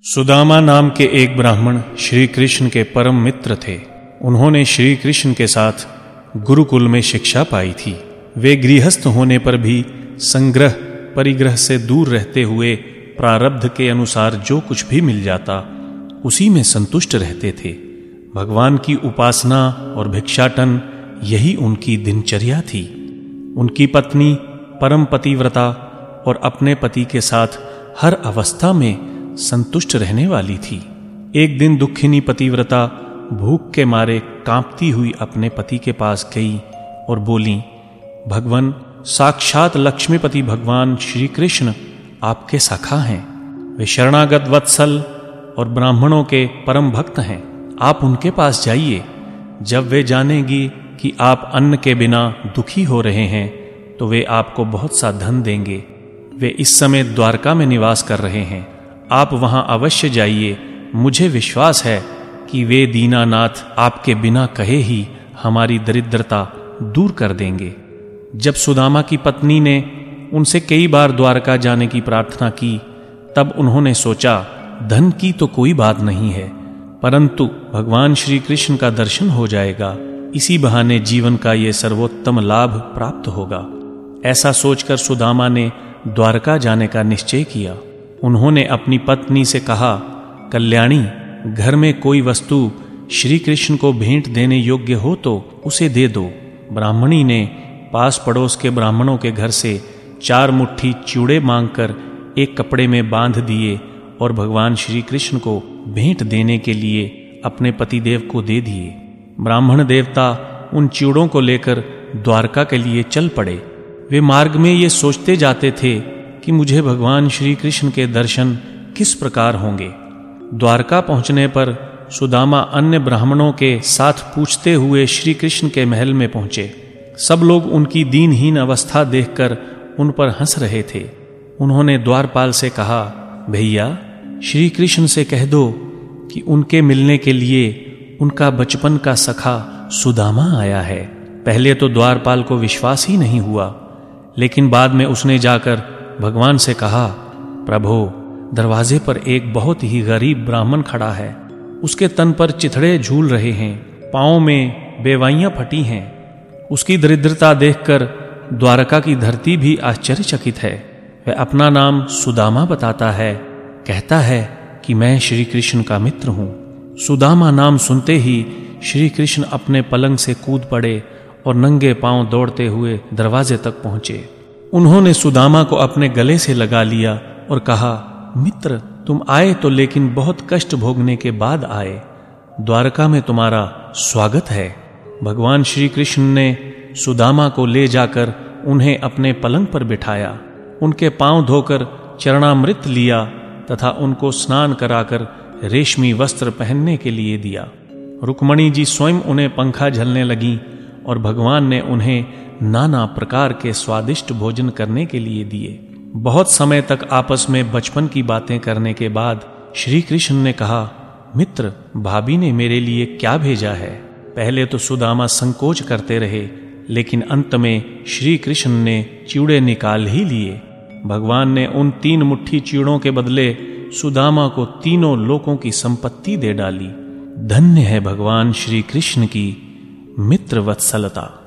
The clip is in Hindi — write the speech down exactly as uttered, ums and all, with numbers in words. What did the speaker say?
सुदामा नाम के एक ब्राह्मण श्री कृष्ण के परम मित्र थे। उन्होंने श्री कृष्ण के साथ गुरुकुल में शिक्षा पाई थी। वे गृहस्थ होने पर भी संग्रह परिग्रह से दूर रहते हुए प्रारब्ध के अनुसार जो कुछ भी मिल जाता उसी में संतुष्ट रहते थे। भगवान की उपासना और भिक्षाटन यही उनकी दिनचर्या थी। उनकी पत्नी परम पतिव्रता और अपने पति के साथ हर अवस्था में संतुष्ट रहने वाली थी। एक दिन दुखिनी पतिव्रता भूख के मारे कांपती हुई अपने पति के पास गई और बोली, भगवान साक्षात लक्ष्मीपति भगवान श्री कृष्ण आपके सखा हैं। वे शरणागत वत्सल और ब्राह्मणों के परम भक्त हैं। आप उनके पास जाइए। जब वे जानेगी कि आप अन्न के बिना दुखी हो रहे हैं तो वे आपको बहुत सा धन देंगे। वे इस समय द्वारका में निवास कर रहे हैं। आप वहां अवश्य जाइए। मुझे विश्वास है कि वे दीनानाथ आपके बिना कहे ही हमारी दरिद्रता दूर कर देंगे। जब सुदामा की पत्नी ने उनसे कई बार द्वारका जाने की प्रार्थना की तब उन्होंने सोचा, धन की तो कोई बात नहीं है, परंतु भगवान श्री कृष्ण का दर्शन हो जाएगा। इसी बहाने जीवन का ये सर्वोत्तम लाभ प्राप्त होगा। ऐसा सोचकर सुदामा ने द्वारका जाने का निश्चय किया। उन्होंने अपनी पत्नी से कहा, कल्याणी, घर में कोई वस्तु श्री कृष्ण को भेंट देने योग्य हो तो उसे दे दो। ब्राह्मणी ने पास पड़ोस के ब्राह्मणों के घर से चार मुट्ठी चूड़े मांगकर एक कपड़े में बांध दिए और भगवान श्री कृष्ण को भेंट देने के लिए अपने पतिदेव को दे दिए। ब्राह्मण देवता उन चूड़ों को लेकर द्वारका के लिए चल पड़े। वे मार्ग में ये सोचते जाते थे कि मुझे भगवान श्री कृष्ण के दर्शन किस प्रकार होंगे। द्वारका पहुंचने पर सुदामा अन्य ब्राह्मणों के साथ पूछते हुए श्री कृष्ण के महल में पहुंचे। सब लोग उनकी दीनहीन अवस्था देखकर उन पर हंस रहे थे। उन्होंने द्वारपाल से कहा, भैया, श्री कृष्ण से कह दो कि उनके मिलने के लिए उनका बचपन का सखा सुदामा आया है। पहले तो द्वारपाल को विश्वास ही नहीं हुआ, लेकिन बाद में उसने जाकर भगवान से कहा, प्रभो, दरवाजे पर एक बहुत ही गरीब ब्राह्मण खड़ा है। उसके तन पर चिथड़े झूल रहे हैं, पांव में बेवाइयां फटी हैं। उसकी दरिद्रता देखकर द्वारका की धरती भी आश्चर्यचकित है। वह अपना नाम सुदामा बताता है, कहता है कि मैं श्री कृष्ण का मित्र हूं। सुदामा नाम सुनते ही श्री कृष्ण अपने पलंग से कूद पड़े और नंगे पांव दौड़ते हुए दरवाजे तक पहुंचे। उन्होंने सुदामा को अपने गले से लगा लिया और कहा, मित्र, तुम आए तो लेकिन बहुत कष्ट भोगने के बाद आए। द्वारका में तुम्हारा स्वागत है। भगवान श्री कृष्ण ने सुदामा को ले जाकर उन्हें अपने पलंग पर बिठाया, उनके पांव धोकर चरणामृत लिया तथा उनको स्नान कराकर रेशमी वस्त्र पहनने के लिए दिया। रुक्मणी जी स्वयं उन्हें पंखा झलने लगी और भगवान ने उन्हें नाना प्रकार के स्वादिष्ट भोजन करने के लिए दिए। बहुत समय तक आपस में बचपन की बातें करने के बाद श्री कृष्ण ने कहा, मित्र, भाभी ने मेरे लिए क्या भेजा है। पहले तो सुदामा संकोच करते रहे, लेकिन अंत में श्री कृष्ण ने चूड़े निकाल ही लिए। भगवान ने उन तीन मुट्ठी चूड़ों के बदले सुदामा को तीनों लोकों की संपत्ति दे डाली। धन्य है भगवान श्री कृष्ण की मित्र वत्सलता।